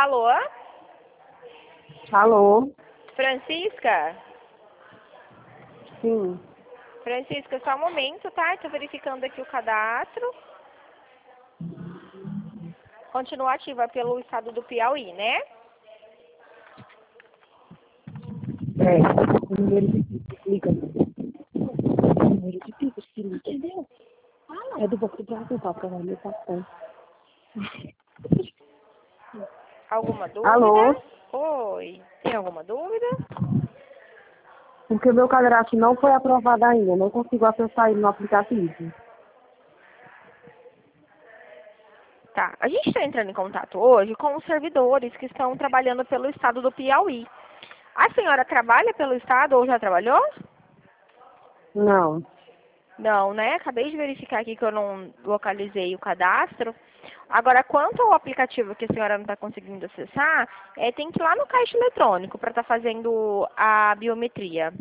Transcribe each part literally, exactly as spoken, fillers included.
Alô? Alô? Francisca? Sim. Francisca, só um momento, tá? Estou verificando aqui o cadastro. Continua ativa pelo estado do Piauí, né? É, o número de Pix, liga. O número de Pix, filho, entendeu? É do Banco do Brasil, tá? Pra meu cartão. Alguma dúvida? Alô? Oi. Tem alguma dúvida? Porque o meu cadastro não foi aprovado ainda, não consigo acessar ele no aplicativo. Tá. A gente está entrando em contato hoje com os servidores que estão trabalhando pelo estado do Piauí. A senhora trabalha pelo estado ou já trabalhou? Não. Não, né? Acabei de verificar aqui que eu não localizei o cadastro. Agora, quanto ao aplicativo que a senhora não está conseguindo acessar, é, tem que ir lá no caixa eletrônico para estar fazendo a biometria.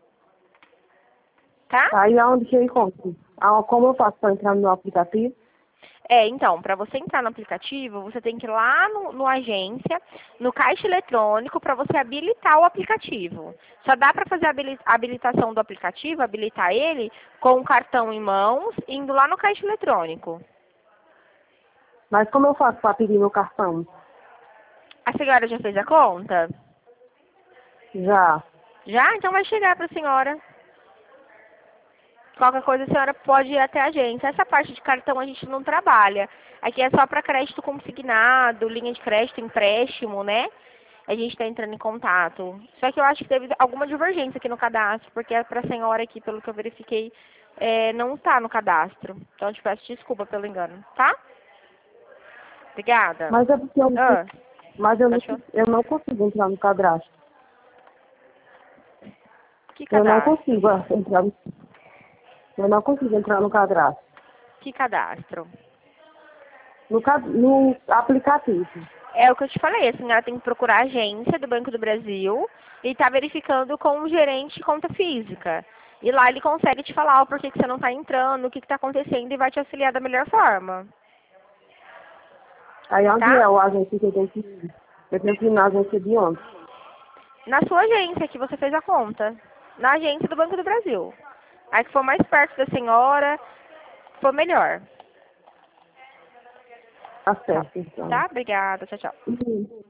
Tá? Aí aonde que eu encontro? Ah, como eu faço para entrar no meu aplicativo? É, então, para você entrar no aplicativo, você tem que ir lá no, no agência, no caixa eletrônico, para você habilitar o aplicativo. Só dá para fazer a habili- a habilitação do aplicativo, habilitar ele, com o cartão em mãos, indo lá no caixa eletrônico. Mas como eu faço para pedir meu cartão? A senhora já fez a conta? Já. Já? Então vai chegar para a senhora. Qualquer coisa a senhora pode ir até a agência. Essa parte de cartão a gente não trabalha. Aqui é só para crédito consignado, linha de crédito, empréstimo, né? A gente está entrando em contato. Só que eu acho que teve alguma divergência aqui no cadastro, porque para a senhora aqui, pelo que eu verifiquei, é, não está no cadastro. Então eu te peço desculpa pelo engano, tá? Obrigada. Mas é porque eu, Ah, mas eu, não, achou? eu não consigo entrar no cadastro. Que Eu não cadastro? consigo ah, entrar no Eu não consigo entrar no cadastro. Que cadastro? No, ca- no aplicativo. É o que eu te falei, a senhora tem que procurar a agência do Banco do Brasil e estar verificando com o gerente de conta física. E lá ele consegue te falar o porquê que você não está entrando, o que está acontecendo e vai te auxiliar da melhor forma. Aí onde Tá? é o agência que eu tenho que ir? Eu tenho que ir na agência de onde? Na sua agência que você fez a conta. Na agência do Banco do Brasil. Aí que for mais perto da senhora, for melhor. Tá Tá? certo, então. Tá? Obrigada. Tchau, tchau. Uhum.